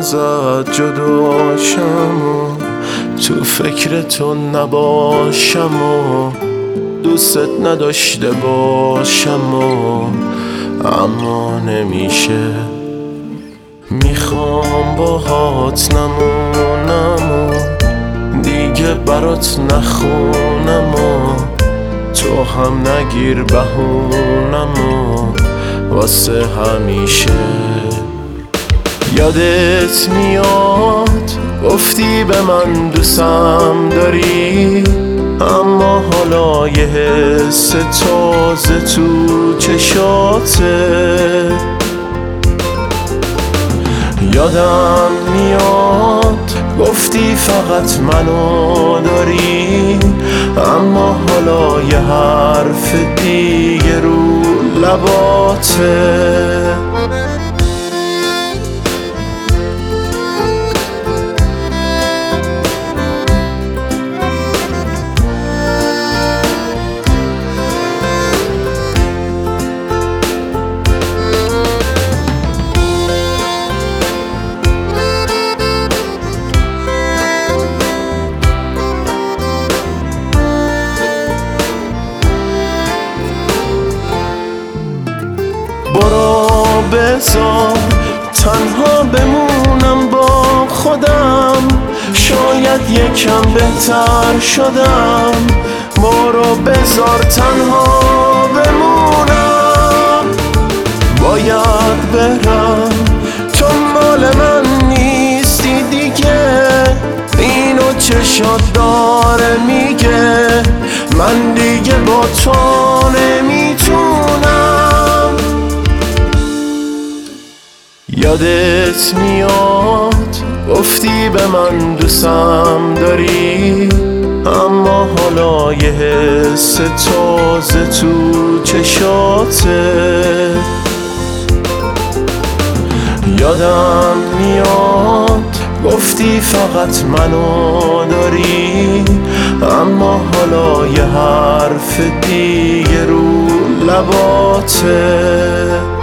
ازت جداشم و تو فکر تو نباشم و دوست نداشته باشم و اما نمیشه. میخوام باهات نمونم و دیگه برات نخونم و تو هم نگیر بهونم و واسه همیشه. یادت میاد گفتی به من دوستم داری، اما حالا یه حس تازه تو چشاته. یادم میاد گفتی فقط منو داری، اما حالا یه حرف دیگه رو لباته. برو بذار تنها بمونم با خودم، شاید یکم بهتر شدم. برو بذار تنها بمونم، باید برم، تو مال من نیستی دیگه. اینو چشات داره میگه، من دیگه با تو نمیتونم. یادت میاد گفتی به من دوستم داری، اما حالا یه حس تازه تو چشاته. یادم میاد گفتی فقط منو داری، اما حالا یه حرف دیگه رو لباته.